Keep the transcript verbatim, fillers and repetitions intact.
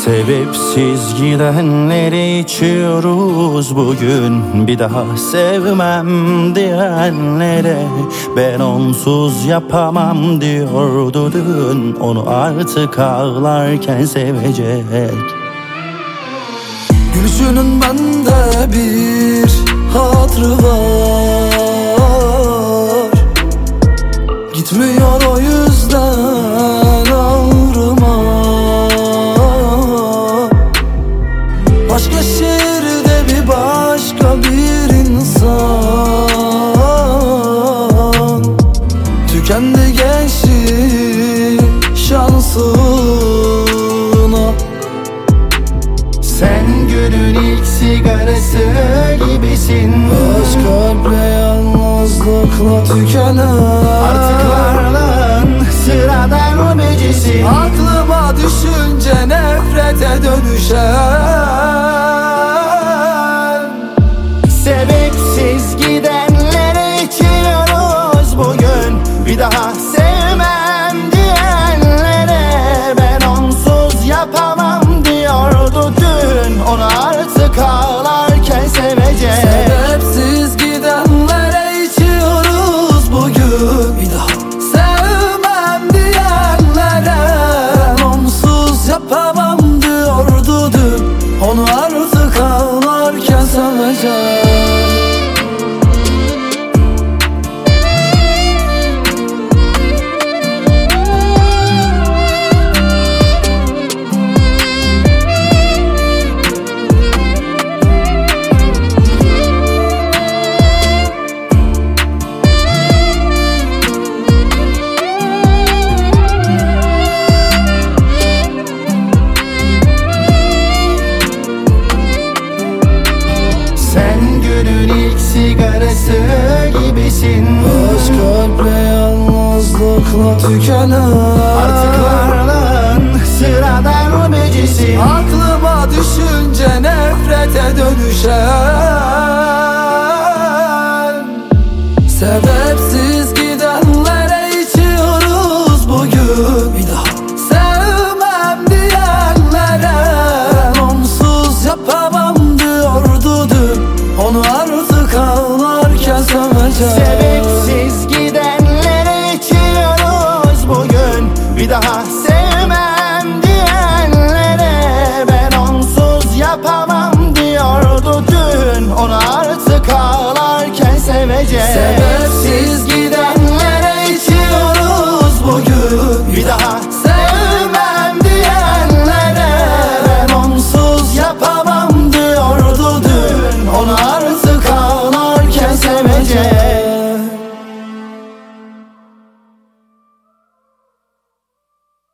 Sebepsiz gidenleri içiyoruz bugün. Bir daha sevmem diyenlere ben onsuz yapamam diyordu dün. Onu artık ağlarken sevecek. Gülüşünün bende bir hatırı var. Gitmiyor o yüzden ağrıma. Başka şehirde bir başka bir insan. Tükendi gençlik şansına. Sen günün ilk sigarası gibisin. Aşk kalple yalnızlıkla tükenen. Artık varlığın sıradan ömecisin. Aklıma düşünce nefrete dönüşen. Sebepsiz gidenleri içiyoruz bugün. Bir daha sevmem diyenlere ben onsuz yapamam diyordu dün. Onu artık ağlarken sevecek. Sebepsiz gidenlere içiyoruz bugün. Bir daha sevmem diyenlere ben onsuz yapamam diyordu dün. Onu artık ağlarken sevecek. Sigarası gibisin. Aşk kalple yalnızlıkla tükenen. Artık varlığın sıradan ömecisin. Aklıma düşünce nefrete dönüşen. Sebepsiz gidenlere içiyoruz bugün. Bir daha sevmem diyenlere ben onsuz yapamam diyordu dün. Onu artık ağlarken sevecek. Sebepsiz gidenleri içiyoruz bugün. Bir daha